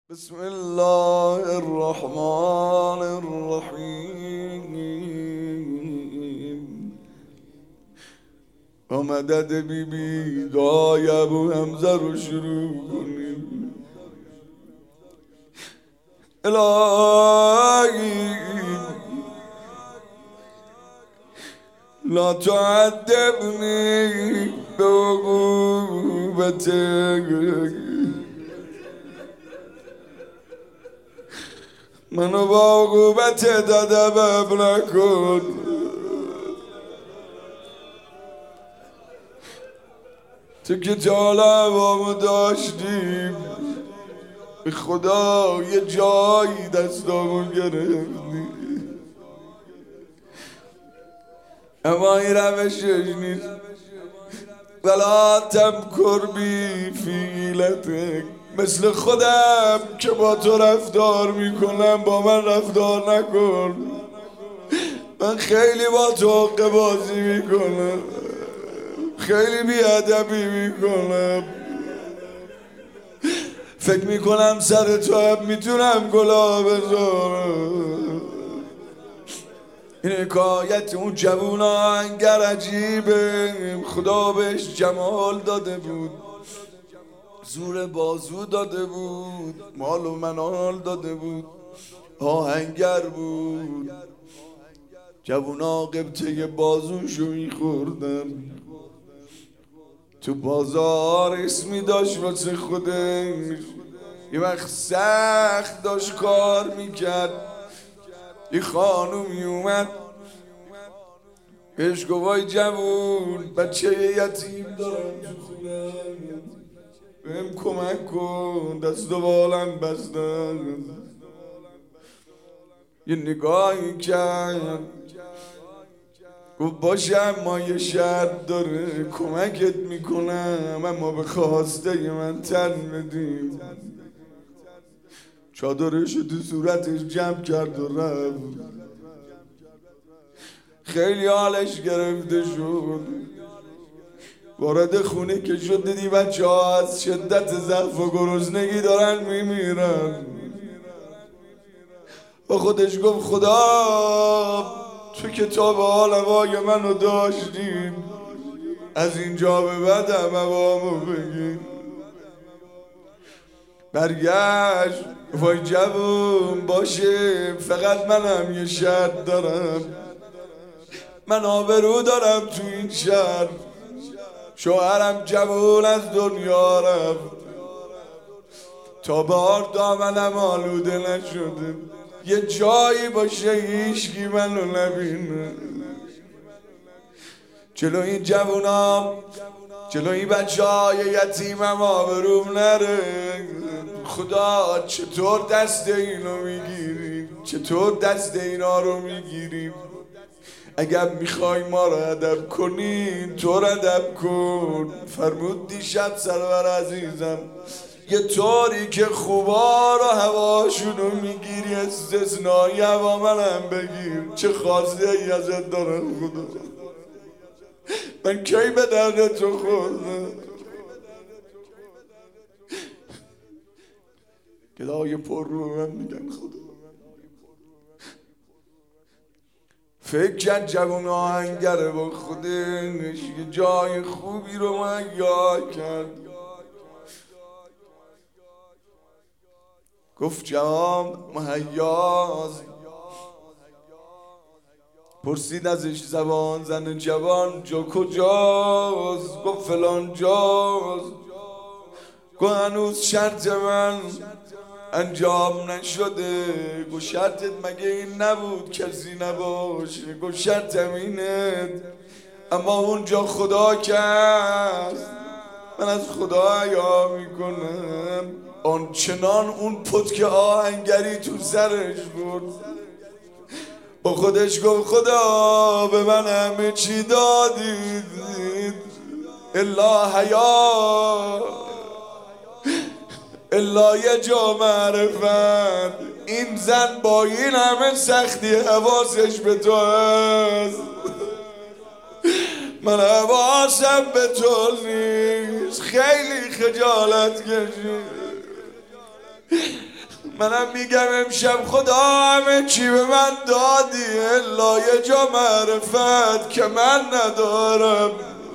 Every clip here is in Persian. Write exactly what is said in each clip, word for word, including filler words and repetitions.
بسم الله الرحمن الرحیم با مدد بی بی دای ابو حمزه رو شروع کنیم. الهی لا تعذبنی به عقوبتک، منو با عقوبت ادب نکن. تو که طالب همو داشتیم به خدا یه جایی دستامون گرفتی، اما این روشش نیست. ولا تمکر بی فیلتک، مثل خودم که با تو رفتار میکنم با من رفتار نکن. من خیلی با تو حق بازی میکنم، خیلی بیادبی میکنم، فکر میکنم سر تو هم میتونم گلا بذارم. این حکایت اون جوون آهنگر عجیبه، خدا بهش جمال داده بود، زور بازو داده بود، مال و منال داده بود، آهنگر بود. جوونا قبطه بازوشو میخوردن، تو بازار اسمی داشت واسه خودش. یه وقت سخت داشت کار میکرد، یه خانومی اومد بهش گفت وای جوون، بچه یتیم دارم تو خونه، بهم کمک کن، دست و بالم بستن. یه نگاهی کرد گفت باشه، اما یه شرط داره، کمکت میکنم اما به خواسته من تن بدیم. چادرش تو صورتش جمع کرد و رفت. خیلی حالش گرفته شد، وارد خونه که شد دیدی بچه ها از شدت ضعف و گرسنگی دارن میمیرن. با خودش گفت خدا تو کتاب حال هوای منو داشتین، از اینجا به بعد هم هوامو بگین. برگشت وای جوون باشه، فقط منم یه شرط دارم، من آبرو دارم تو این شهر، شوهرم جوون از دنیا رفت، تا بار دامنم آلوده نشده، یه جایی باشه هیچکی منو نبینه. جلو این جوونا، جلو این بچه های یتیمم آبروم نره. خدا چطور دست اینو میگیری، چطور دست اینا رو میگیری؟ اگر میخوای ما رو ادب کنی تو رو ادب کن. فرمود دیشب سرور عزیزم یه طوری که خوبا رو هواشونو میگیری، استثنایی هوا منم بگیر. چه خواسته ای ازت دارم خدا، من کی به درد تو خوردم؟ گدای پر رو من میگن خدا. فکر کرد جوون آهنگره با خودش یه جای خوبی رو مهیا کرد. گفت جام مهیاست، پرسید ازش زبان زن جوان جا کجاست؟ گفت فلان جاست. گفت هنوز شرط من انجام نشده. گفت شرطت مگه این نبود کسی نباشه؟ گفت شرطم اینه، اما اونجا خدا کرد، من از خدا حیا میکنم. آنچنان اون پتک آهنگری تو سرش بود، با خودش گفت خدا به من همه چی دادید الا حیا، الا یه جا معرفت. این زن با این همه سختی حواسش به تو هست، من حواسم به تو نیست. خیلی خجالت کشید، منم میگم امشب خدا همه چی به من دادی الا یه جا معرفت که من ندارم.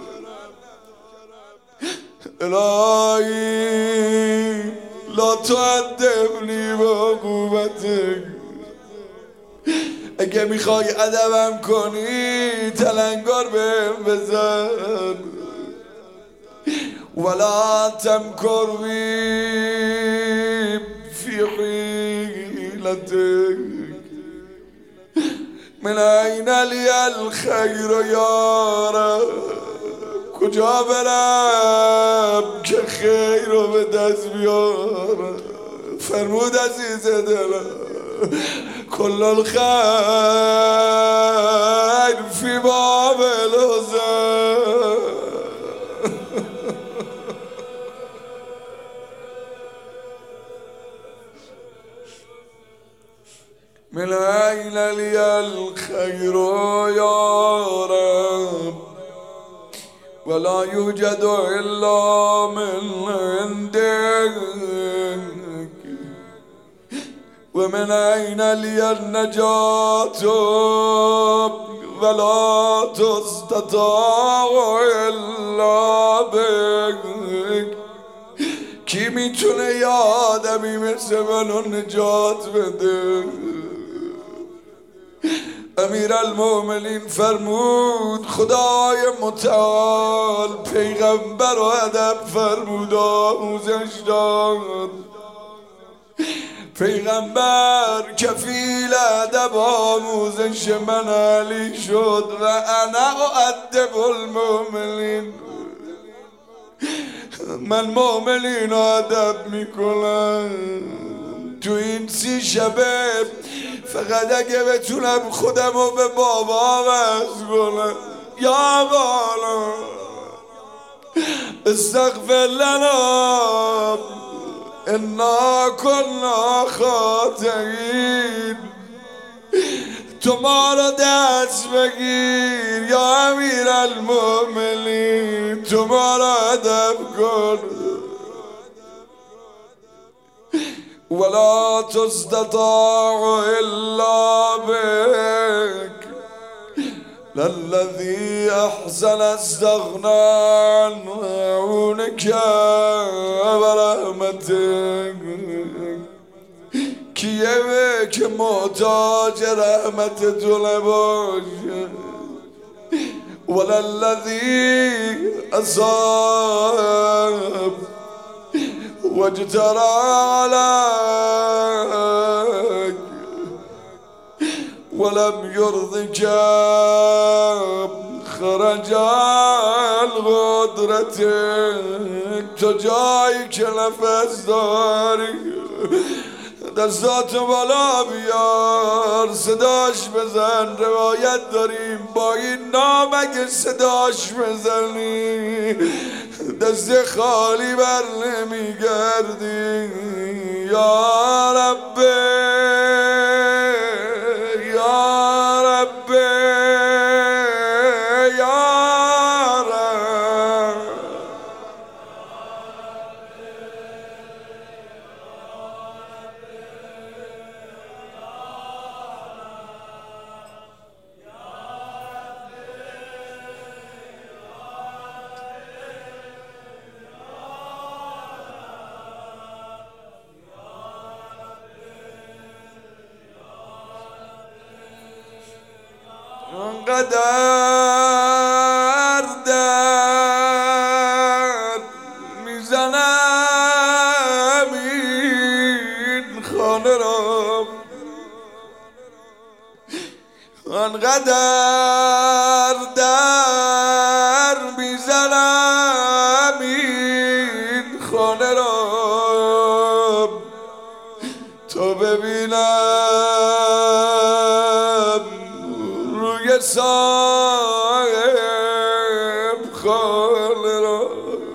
الهی لا تعذبنی با عقوبتک، اگه میخوای ادبم کنی تلنگار بهم بزن. ولا تمکر بی فی حیلتک، من این لی الخیر یا رب، کجا برم که خیر رو به دست بیارم. فرمود عزیز دلم کل الخیر فی باب الحسن. من این لی الخیر یا رب، ولا یوجد الا من عندک، و من این لی النجات ولا تستطاع الا بک. کی میتونه یه آدمی مثل منو نجات بده؟ امیر المومنین فرمود خدای متعال پیغمبر و ادب فرمود آموزش داد. پیغمبر کفیل ادب آموزش من علی شد و انا اؤدب المؤمنین، من مؤمنین رو ادب میکنم. تو این سی شبه فقط اگه بتونم خودم رو به بابا وصل کنم. یا بالا استغفر لنا انا کنا خاطئین، تو ما رو دست بگیر یا امیر المؤمنین، تو ما رو ادب کن. ولا تستطاع الا بك، للذي احسن استغنى عن عونك ورحمتك. کیه که محتاج رحمت تو نباشه؟ وللذي اصاب واجترى عليك ولم يرضك خرج القدرتك. تو جایی که نفس داری دستاتو بالا بیار صداش بزن. روایت داریم با این نام اگه صداش بزنی دست خالی بر نمیگردی. یا رب یا رب یا رب. انقدر درد میزنم این خانه را، انقدر درد میزنم این خانه را تا ببینم روی صاحب خانه را.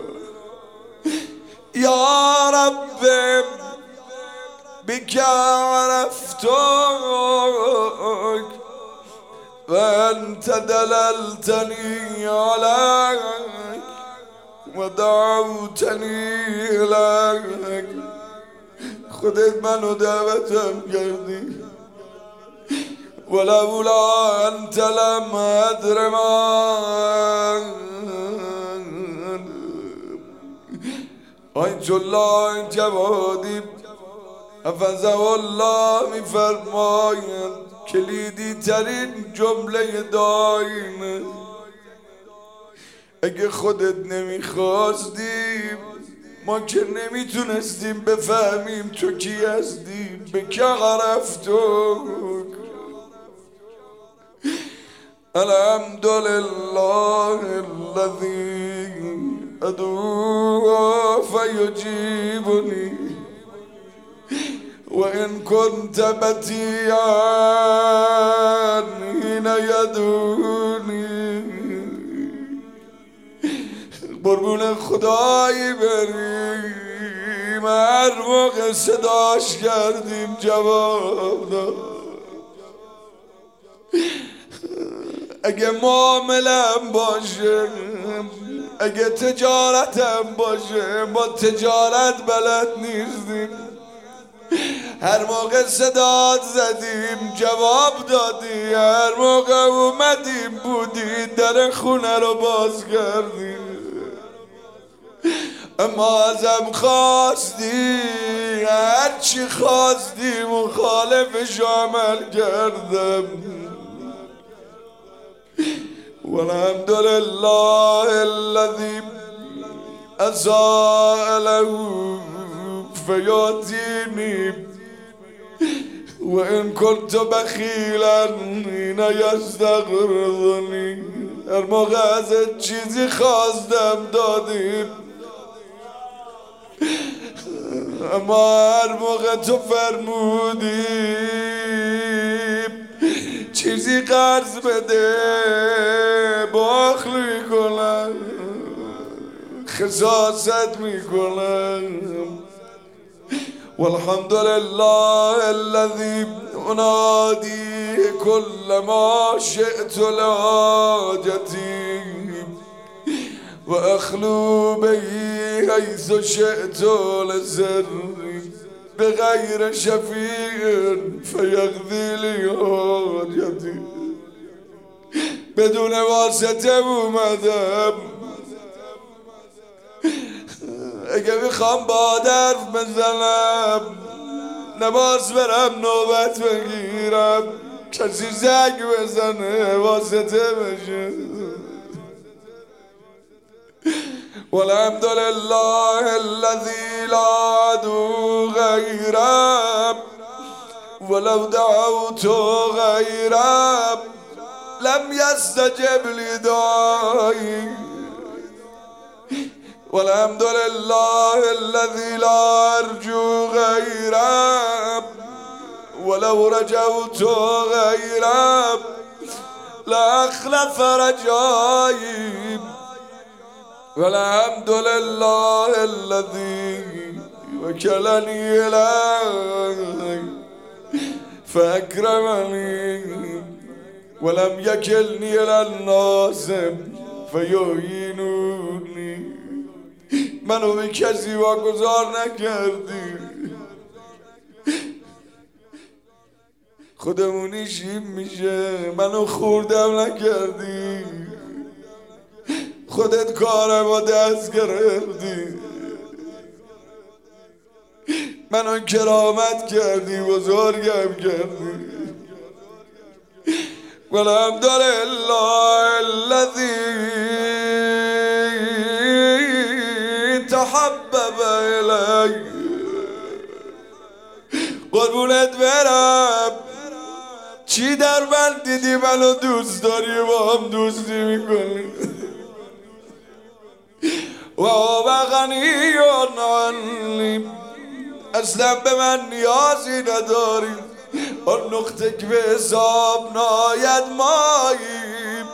یا رب بک عرفتک و انت دللتنی علیک و دعوتنی الیک. خودت منو دعوتم کردی ولولا انت لم ادر من آیت الله جوادی حفظه الله میفرماید کلیدی ترین جمله داینه اگه خودت نمیخواستی ما که نمیتونستیم بفهمیم تو کی هستی به که عرفتو الحمدلله الذی ادعو فیجیبنی وإن كنت بتيعا حين يدعوني قربون خدای بریم هر موقع صداش کردیم جواب داد اگه معاملم باشه اگه تجارتم باشه ما تجارت بلد نیستیم هر موقع صدات زدیم جواب دادی هر موقع اومدیم بودی در خونه رو باز کردی اما ازم خواستی هرچی خواستی مخالفش عمل کردم والحمدلله الذی اساء له فیاتینی وإن كنت بخیلا حین یستقرضنی هر موقع ازت چیزی خواستم دادیم اما هر موقع تو فرمودی چیزی قرض بده باخل میکنم خساست میکنم والحمد لله الذي انادي كل ما شئت لحاجتي واخلو به حيث شئت لسري بغير شفيع فيقضي لي حاجتي بدون واسطه اومدم اگه میخوام با درف بزنم نماز برم نوبت بگیرم کسی زنگ بزنه واسطه بشه والحمد لله الذي لا ادعو غيره ولو دعوت غيره لم يستجب لي داعي والحمد لله الذي لا أرجو غيره ولو رجوت غيره لأخلف رجائي والحمد لله الذي وكلني إليه فأكرمني ولم يكلني إلى الناس فيهينوني منو به کسی واگذار نکردی خودمونیشیم میشه منو خوردم نکردی خودت کارم با دست گرفتی منو کرامت کردی بزرگم کردی والحمد لله الذي تحبب إلي قربونت برم چی در من دیدی منو دوست داری و هم دوستی میکنی و آبغنی عنی اصلا به من نیازی نداری آن نقطه که به حساب ناید ماییم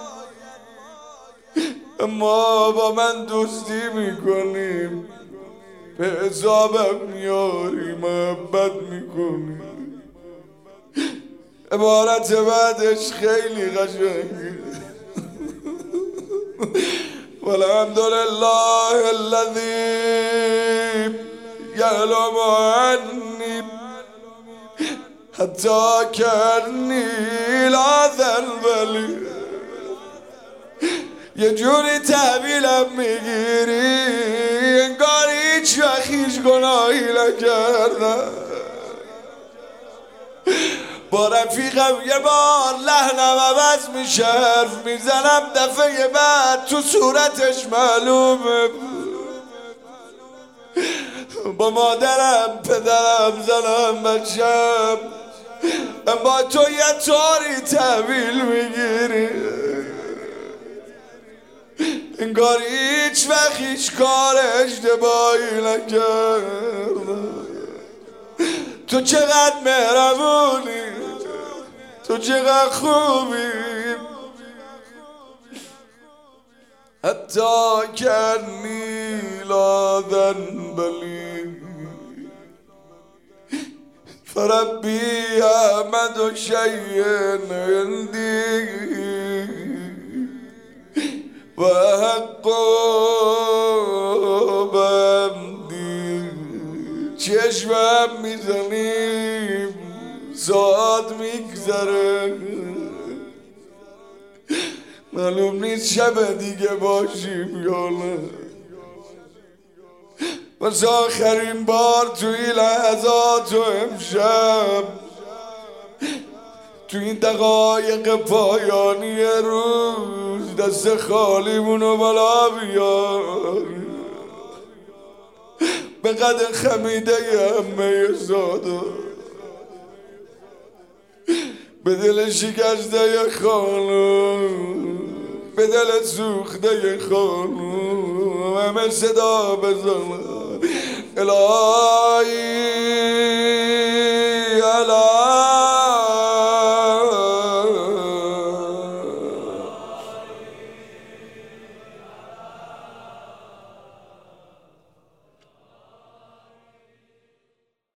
اما با من دوستی میکنیم به حسابم میاری محبت میکنی عبارت بعدش خیلی قشنگه والحمد لله الذي يعلم عني حتی کرنی لادن ولی یه جوری تحویلم میگیری انگار هیچ وقت هیچ گناهی نکردم. با رفیقم یه بار لحنم عوض میشه حرف میزنم دفعه بعد تو صورتش معلومه. با مادرم پدرم زنم بچم با تو یه طوری تحویل میگیری انگار هیچ وقت هیچ کار اشتباهی نکردم. تو چقدر مهربونی، تو چقدر خوبی، حتی کنی لادن بلی فربی احمد و شیئن عندی و حق بمدی. چشمم میزنیم ساعت میگذره معلوم نیست شب دیگه باشیم یا نه. واسه آخرین بار توی لحظات و امشب تو این دقایق پایانی روز دست خالیمونو بالا بیار به قدر خمیده همه ساده به دل شکسته خانم به دل سوخته خانم همه صدا بزنم الهی الهی